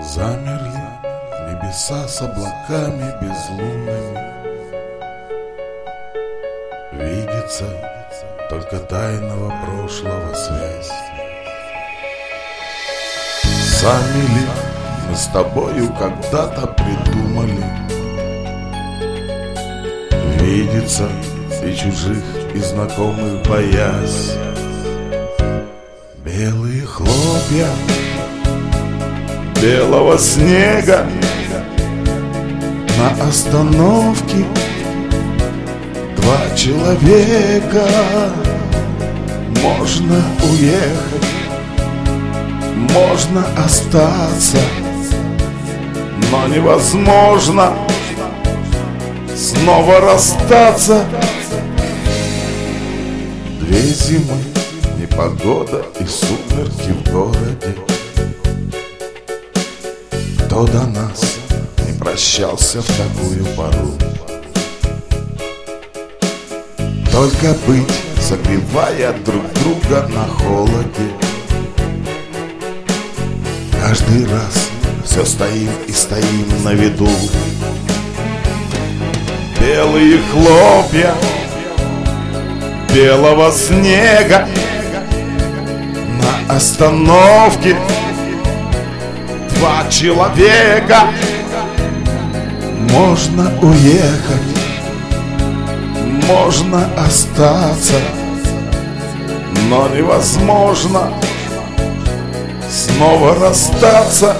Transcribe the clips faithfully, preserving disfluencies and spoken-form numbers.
Замерли небеса с облаками безлунными. Видится только тайного прошлого связь. Сами ли мы с тобою когда-то придумали видится и чужих, и знакомых боясь? Белые хлопья белого снега на остановке. Два человека. Можно уехать, можно остаться, но невозможно снова расстаться. Две зимы, непогода и сумерки в городе. Кто до нас не прощался в такую пору? Только быть, согревая друг друга на холоде. Каждый раз все стоим и стоим на виду. Белые хлопья белого снега на остановке. Два человека. Можно уехать, можно остаться, но невозможно снова расстаться.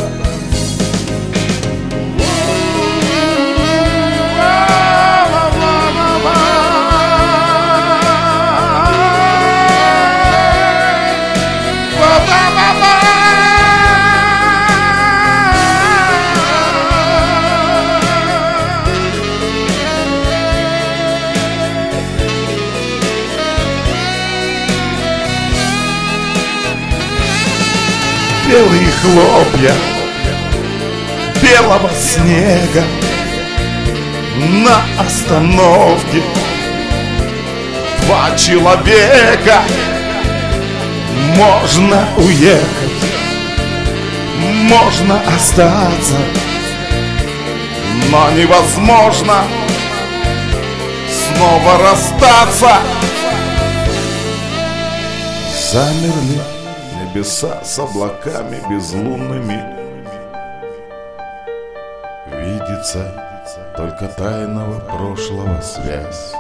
Белые хлопья белого снега на остановке. Два человека. Можно уехать, можно остаться, но невозможно снова расстаться. Замерли небеса с облаками безлунными. Видится только тайного прошлого связь.